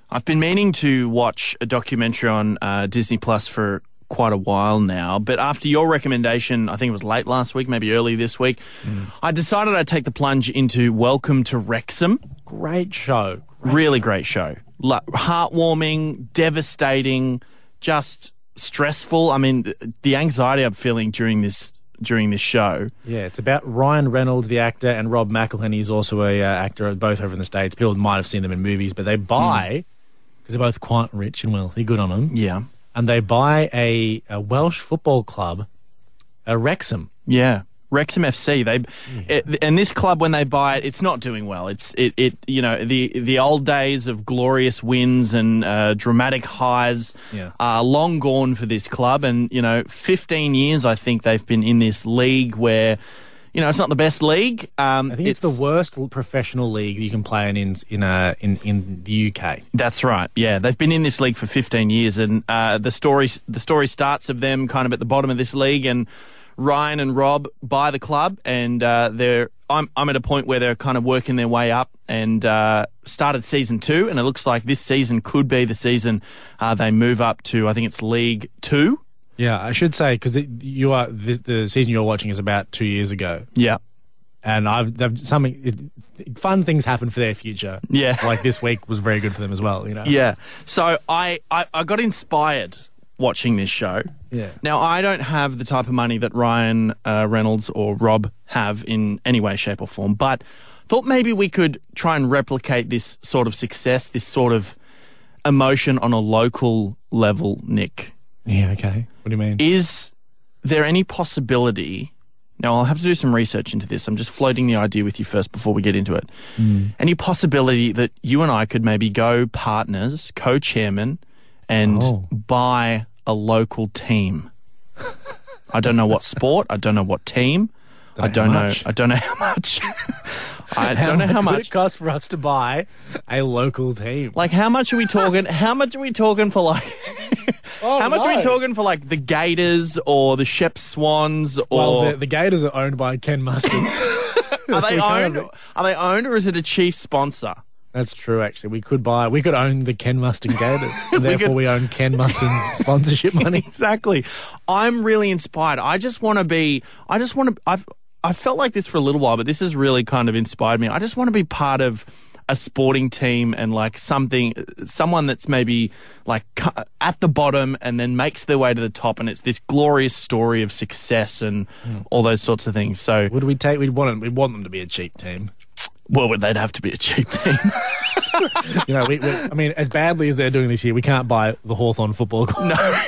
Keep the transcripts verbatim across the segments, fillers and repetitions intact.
I've been meaning to watch a documentary on uh, Disney Plus for quite a while now, but after your recommendation, I think it was late last week, maybe early this week, mm. I decided I'd take the plunge into Welcome to Wrexham. Great show. Great really show. great show. Like, heartwarming, devastating, just stressful. I mean, the anxiety I'm feeling during this during this show. Yeah, it's about Ryan Reynolds, the actor, and Rob McElhenney is also a uh, actor, both over in the States. People might have seen them in movies, but they buy, because mm. they're both quite rich and wealthy, good on them. Yeah. And they buy a, a Welsh football club, a Wrexham. Yeah. Wrexham F C. They yeah. it, and this club, when they buy it, it's not doing well. It's it, it you know the the old days of glorious wins and uh, dramatic highs yeah. are long gone for this club. And you know, fifteen years I think they've been in this league where, you know, it's not the best league. Um, I think it's, it's the worst professional league you can play in in in, uh, in in the U K. That's right. Yeah, they've been in this league for fifteen years, and uh, the story the story starts of them kind of at the bottom of this league, and Ryan and Rob buy the club, and uh, they're. I'm I'm at a point where they're kind of working their way up, and uh, started season two, and it looks like this season could be the season uh, they move up to. I think it's League Two. Yeah, I should say, because you are the, the season you're watching is about two years ago. Yeah, and I've they've, something it, fun things happen for their future. Yeah, like this week was very good for them as well. You know. Yeah, so I I, I got inspired watching this show. Yeah. Now, I don't have the type of money that Ryan uh, Reynolds or Rob have in any way, shape or form, but thought maybe we could try and replicate this sort of success, this sort of emotion on a local level, Nick. Yeah, okay. What do you mean? Is there any possibility... Now, I'll have to do some research into this. I'm just floating the idea with you first before we get into it. Mm. Any possibility that you and I could maybe go partners, co-chairman, and oh. buy a local team? I don't know what sport. I don't know what team. Don't I don't know. much. I don't know how much. I how don't know how much much it costs for us to buy a local team. Like, how much are we talking? How much are we talking for? Like, oh, how much no. are we talking for? Like the Gators or the Shep Swans? Or well, the, the Gators are owned by Ken Mustard. are they so owned? Of... Are they owned, or is it a chief sponsor? That's true, actually. We could buy, we could own the Ken Mustard Gators. And therefore, we, could... we own Ken Mustard's sponsorship money. Exactly. I'm really inspired. I just want to be, I just want to, I've, I felt like this for a little while, but this has really kind of inspired me. I just want to be part of a sporting team and like something, someone that's maybe like at the bottom and then makes their way to the top, and it's this glorious story of success and mm. all those sorts of things. So, would we take? We'd want them, we'd want them to be a cheap team. Well, they'd have to be a cheap team. you know, we, we, I mean, as badly as they're doing this year, we can't buy the Hawthorn Football Club. No.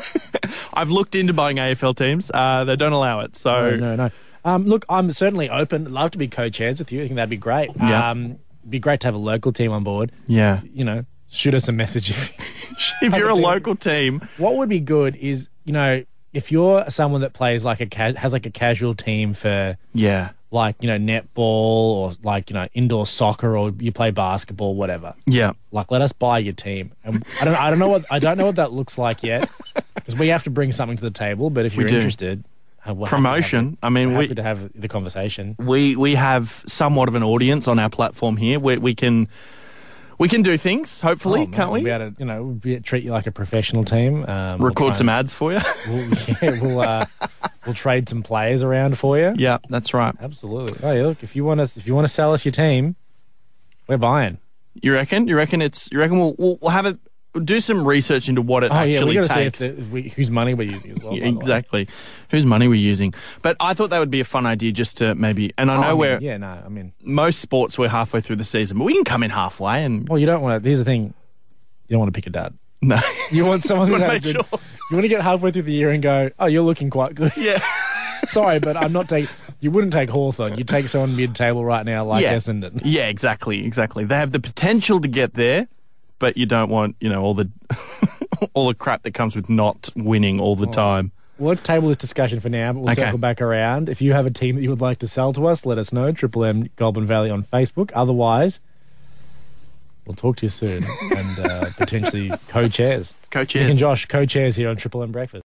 I've looked into buying A F L teams. Uh, they don't allow it. So no, no. no. Um, look, I'm certainly open. Love to be co-chairs with you. I think that'd be great. Yeah. Um, be great to have a local team on board. Yeah. You know, shoot us a message if, if you're a, a local team. What would be good is, you know, if you're someone that plays like a ca- has like a casual team for yeah, like, you know, netball or like, you know, indoor soccer, or you play basketball, whatever. Yeah. Like, let us buy your team. And I don't I don't know what I don't know what that looks like yet, because we have to bring something to the table. But if you're interested, we're promotion. I mean, we're we happy to have the conversation. We we have somewhat of an audience on our platform here. We we can we can do things. Hopefully, oh, can't we'll we? Be able to, you know, we'll be, treat you like a professional team. Um, Record we'll some and, ads for you. We'll, yeah, we'll uh, we'll trade some players around for you. Yeah, that's right. Absolutely. Oh, yeah, look, if you want to if you want to sell us your team, we're buying. You reckon? You reckon it's? You reckon we'll we'll, we'll have a. Do some research into what it oh, actually yeah, we takes. See if the, if we, whose money we're using as well. Yeah, exactly. Whose money we're using. But I thought that would be a fun idea just to maybe... And I know oh, I mean, we're... Yeah, no, I mean... Most sports, we're halfway through the season, but we can come in halfway and... Well, you don't want to... Here's the thing. You don't want to pick a dud. No. You want someone who's had a good... Sure. You want to get halfway through the year and go, oh, you're looking quite good. Yeah. Sorry, but I'm not taking... You wouldn't take Hawthorn. You'd take someone mid-table right now like yeah. Essendon. Yeah, exactly, exactly. They have the potential to get there, but you don't want, you know, all the all the crap that comes with not winning all the oh. time. Well, let's table this discussion for now, but we'll okay. circle back around. If you have a team that you would like to sell to us, let us know. Triple M Goulburn Valley on Facebook. Otherwise, we'll talk to you soon and uh, potentially co-chairs. Co-chairs. Nick and Josh, co-chairs here on Triple M Breakfast.